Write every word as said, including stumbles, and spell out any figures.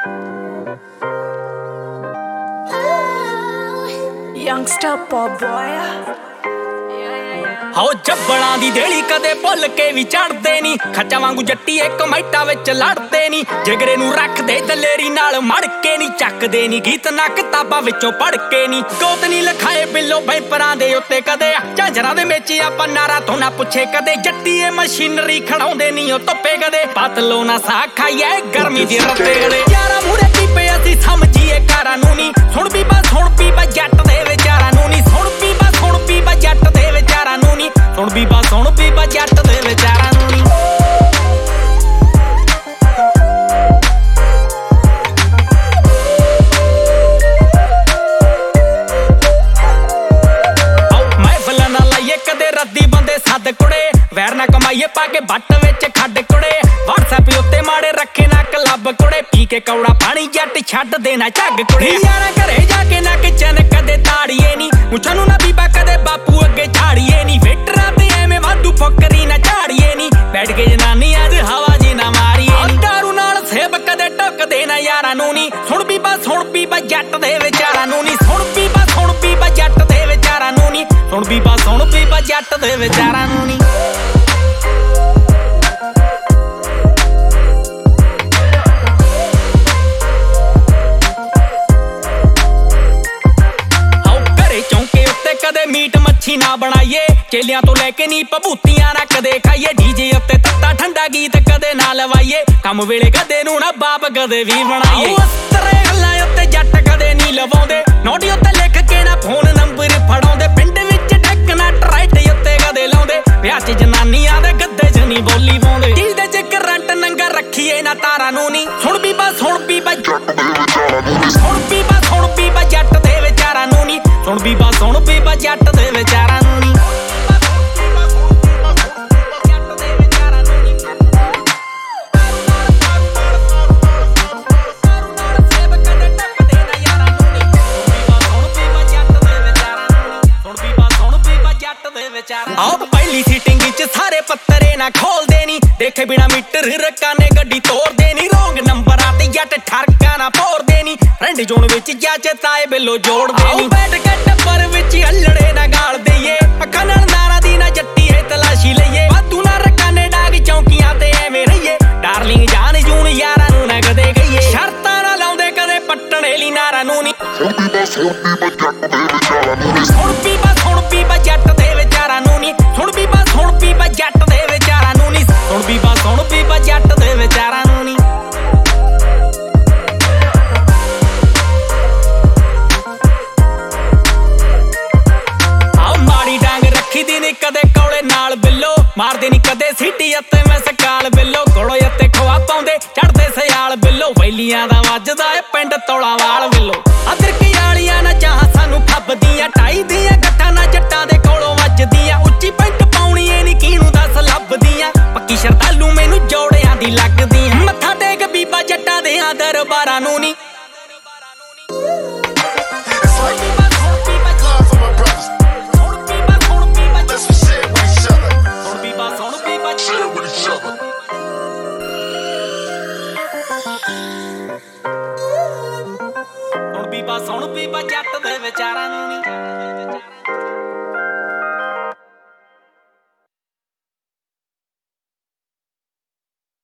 Youngster pop boy ਹੋ ਜੱਬਲਾਂ ਦੀ ਦੇਲੀ ਕਦੇ ਭੁੱਲ ਕੇ ਵੀ ਚੜਦੇ ਨਹੀਂ। ਖੱਚਾ ਵਾਂਗੂ ਜੱਟੀ ਇੱਕ ਮੈਟਾ ਵਿੱਚ ਲੜਦੇ ਨਹੀਂ। ਜਿਗਰੇ ਨੂੰ ਰੱਖਦੇ ਦਲੇਰੀ ਨਾਲ ਮੜ ਕੇ ਨਹੀਂ। ਚੱਕਦੇ ਨਹੀਂ ਗੀਤ ਨਾ ਕਿਤਾਬਾਂ ਵਿੱਚੋਂ ਪੜ ਕੇ ਨਹੀਂ। ਗੋਤ ਨਹੀਂ ਲਿਖਾਏ ਬਿੱਲੋ ਬੈਂਪਰਾਂ ਦੇ ਉੱਤੇ ਕਦੇ। ਝਾਂਜਰਾਂ ਦੇ ਵਿੱਚ ਆਪਾਂ ਨਾਰਾ ਤੋਂ ਨਾ ਪੁੱਛੇ ਕਦੇ। ਜੱਟੀ ਇਹ ਮਸ਼ੀਨਰੀ ਖੜਾਉਂਦੇ ਨਹੀਂ ਉਹ ਧੁੱਪੇ ਕਦੇ। ਪਤਲੋ ਨਾ ਸਾਹ ਖਾਈਏ ਗਰਮੀ ਦੀ ਰੱਤੇ ਗਲੇ। ਯਾਰਾਂ ਮੂਰੇ ਪੀਪੇ ਅਸੀਂ ਸਮਝੀਏ ਕਾਰਾਂ ਨੂੰ ਨਹੀਂ। ਸੁਣ ਬੀਬਾ ਸੁਣ ਬੀਬਾ ਜੱਟ ਦੇ ਵਿਚਾਰਾਂ ਨੂੰ ਨਹੀਂ। ਸੁਣ ਬੀਬਾ ਸੁਣ ਬੀਬਾ ਜੱਟ ਦੇ ਵਿਚਾਰਾਂ ਨੂੰ ਨਹੀਂ। ਸੁਣ ਬੀਬਾ ਸੁਣ ਬੀਬਾ ਜੱਟ ਦੇ ਵਿਚਾਰਾਂ ਨੂੰ ਨਹੀਂ। ਮਹਿਫਲਾਂ ਨਾ ਲਾਈਏ ਕਦੇ ਰੱਦੀ ਬੰਦੇ ਸੱਦ ਕੁੜੇ। ਵੈਰ ਨਾ ਕਮਾਈਏ ਪਾ ਕੇ ਬੱਟ ਵਿੱਚ ਖੱਡ ਕੁੜੇ। WhatsApp ਉੱਤੇ ਮਾੜੇ ਰੱਖੇ ਨਾ ਕਲੱਬ ਕੁੜੇ। ਪੀ ਕੇ ਕੌੜਾ ਪਾਣੀ ਜੱਟ ਛੱਡ ਦੇਣਾ ਝੱਗ ਕੁੜੇ। ਯਾਰਾਂ ਘਰੇ ਜਾ ਕੇ ਨਾ ਕਿਚਨ ਕਦੇ ਤਾੜੀਏ ਨਹੀਂ। ਮੁੱਛਾਂ ਨੂੰ ਨਾ ਬੀਬਾ ਕਦੇ ਬਾਪੂ ਅੱਗੇ ਝਾੜੀਏ ਨਹੀਂ। ਵੇਟਰਾਂ ਤੇ ਐਵੇਂ ਵਾਧੂ ਫੁੱਕਰੀ ਨਾ ਝਾੜੀਏ ਨਹੀਂ। ਬੈਠ ਕੇ ਜਨਾਨੀ ਅੱਜ ਹਵਾ ਜੀ ਨਾ ਮਾਰੀਏ ਨੀ। ਦਾਰੂ ਨਾਲ ਸੇਬ ਕਦੇ ਟੁੱਕਦੇ ਨਾ ਯਾਰਾਂ ਨੂੰ ਨਹੀਂ। ਸੁਣ ਬੀਬਾ ਸੁਣ ਬੀਬਾ ਜੱਟ ਦੇ ਵਿਚਾਰਾਂ ਨੂੰ ਨਹੀਂ। ਸੁਣ ਬੀਬਾ ਸੁਣ ਬੀਬਾ ਜੱਟ ਦੇ ਵਿਚਾਰਾਂ ਨੂੰ ਨਹੀਂ। ਸੁਣ ਬੀਬਾ ਸੁਣ ਬੀਬਾ ਜੱਟ ਦੇ ਵਿਚਾਰਾਂ ਨੂੰ ਨਹੀਂ। ਕਦੇ ਮੀਟ ਮੱਛੀ ਨਾ ਬਣਾਈਏ। ਚੇਲਿਆਂ ਤੋਂ ਲੈ ਕੇ ਨੀ ਭਭੂਤੀਆਂ ਨਾ ਕਦੇ ਖਾਈਏ। ਡੀਜੇ ਉੱਤੇ ਤੱਤਾ ਠੰਡਾ ਗੀਤ ਕਦੇ ਨਾ ਲਵਾਈਏ। ਕੰਮ ਵੇਲੇ ਕਦੇ ਨੂੰ ਨਾ ਬਾਪ ਕਦੇ ਵੀ ਬਣਾਈਏ। ਉਸਤਰੇ ਗੱਲਾਂ ਉੱਤੇ ਜੱਟ ਕਦੇ ਨੀ ਲਵਾਉਂਦੇ। ਨੋਟੀ ਉੱਤੇ ਲਿਖ ਕੇ ਨਾ ਫੋਨ ਨੰਬਰ ਫੜਾਉਂਦੇ। ਪਿੰਡ ਵਿੱਚ ਡੈਕ ਨਾ ਟਰਾਈਟ ਉੱਤੇ ਕਦੇ ਲਾਉਂਦੇ। ਵਿਆਹ ਚ ਜਨਾਨੀਆਂ ਦੇ ਗੱਦੇ ਚ ਨੀ ਬੋਲੀ ਪਾਉਂਦੇ। ਜਿਹਦੇ ਚ ਕਰੰਟ ਨੰਗਾ ਰੱਖੀਏ ਨਾ ਤਾਰਾਂ ਨੂੰ ਨੀ। ਸੁਣ ਬੀਬਾ ਸੁਣ ਬੀਬਾ ਜੱਟ ਦੇ ਵਿਚਾਰਾਂ ਨੂੰ ਨੀ। ਸੁਣ ਬੀਬਾ ਸੁਣ ਬੀਬਾ ਜੱਟ ਦੇ ਵਿਚਾਰਾਂ ਨੂੰ ਨੀ। ਸੁਣ ਬੀਬਾ ਸੁਣ ਬੀਬਾ ਜੱਟ ਦੇ ਵਿਚਾਰਾਂ ਨੂੰ ਨੀ। ਆਹ ਪਹਿਲੀ ਸੀਟਿੰਗ ਵਿੱਚ ਸਾਰੇ ਪੱਤਰੇ ਨਾ ਖੋਲਦੇ ਨੀ। ਦੇਖੇ ਬਿਨਾ ਮੀਟਰ ਰੱਕਾਂ ਨੇ ਗੱਡੀ ਤੋੜਦੇ ਨੀ। ਰੋਂਗ ਨੰਬਰਾਂ ਤੇ ਜੱਟ ਠਰਕਾ ਨਾ ਭੋਰਦੇ ਨੀ। ਫਰੈਂਡ ਜ਼ੋਨ ਵਿੱਚ ਚਾਚੇ ਤਾਏ ਬਿੱਲੋ ਜੋੜਦੇ ਨੀ। ਬੈਠ ਕੇ ਟੱਬਰ ਵਿੱਚ ਅੱਲੜੇ ਨਾ ਗਾਲ ਦਈਏ। ਅੱਖਾਂ ਨਾਲ ਨਾਰਾ ਦੀ ਨਾ ਜੱਟੀ ਹੈ ਤਲਾਸ਼ੀ ਲਈਏ। ਵਾਧੂ ਨਾ ਰੱਕਾਂ ਨੇ ਡਾਗ ਚੌਂਕੀਆਂ ਤੇ ਐਵੇਂ ਰਹੀਏ। ਡਾਰਲਿੰਗ ਜਾਨ ਜੂਨ ਯਾਰਾਂ ਨੂੰ ਨਾ ਕਦੇ ਕਹੀਏ। ਸ਼ਰਤਾਂ ਨਾ ਲਾਉਂਦੇ ਕਦੇ ਪੱਟਣੇ ਲਈ ਨਾਰਾਂ ਨੂੰ ਨੀ। ਸੁਣ ਬੀਬਾ ਸੁਣ ਬੀਬਾ ਜੱਟ ਦੇ ਵਿਚਾਰਾਂ ਨੂੰ ਨੀ। ਸੁਣ ਬੀਬਾ ਸੁਣ ਬੀਬਾ ਜੱਟ ਦੇ ਵਿਚਾਰਾਂ ਨੂੰ ਨੀ। ਸੁਣ ਬੀਬਾ ਸੁਣ ਬੀਬਾ ਜੱਟ ਦੇ ਵਿਚਾਰਾਂ ਨੂੰ ਨੀ। ਸੁਣ ਬੀਬਾ ਸੁਣ ਬੀਬਾ ਜੱਟ ਦੇ ਵਿਚਾਰਾਂ ਨੂੰ ਨੀ। ਦੀ ਨੀ ਕਦੇ ਕੌਲੇ ਨਾਲ ਬਿੱਲੋ। ਮਾਰਦੇ ਨੀ ਕਦੇ ਸੀਟੀ ਅਤੇ ਮੈਂ ਸਕਾਲ ਬਿੱਲੋ। ਕੋਲੋਂ ਅਤੇ ਖਵਾ ਪਾਉਂਦੇ ਚੜਦੇ ਸਿਆਲ ਬਿੱਲੋ। ਵੈਲੀਆਂ ਦਾ ਵੱਜਦਾ ਏ ਪਿੰਡ ਤੋਲਾ ਵਾਲ ਬਿੱਲੋ। ਅਦਰਕੀ ਵਾਲੀਆਂ ਨਾ ਚਾਹ ਸਾਨੂੰ ਫੱਬਦੀਆਂ। ਢਾਈ ਦੀਆਂ ਗੱਠਾਂ ਨਾ ਜੱਟਾਂ ਦੇ ਕੋਲੋਂ ਵੱਜਦੀਆਂ। ਉੱਚੀ ਪੈਂਟ ਪਾਉਣੀ ਏ ਨੀ ਕਿਹਨੂੰ ਦੱਸ ਲੱਭਦੀਆਂ। ਪੱਕੀ ਸ਼ਰਧਾਲੂ ਮੈਨੂੰ ਜੋੜਿਆਂ ਦੀ ਲੱਗਦੀਆਂ। ਮੱਥਾ ਟੇਕ ਬੀਬਾ ਜੱਟਾਂ ਦੇ ਦਰਬਾਰਾਂ ਨੂੰ ਨੀ। ਸੁਣ ਬੀਬਾ ਸੁਣ ਬੀਬਾ ਜੱਟ ਦੇ ਵਿਚਾਰਾਂ ਨੂੰ ਨੀ।